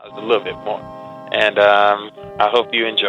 a little bit more. And I hope you enjoy.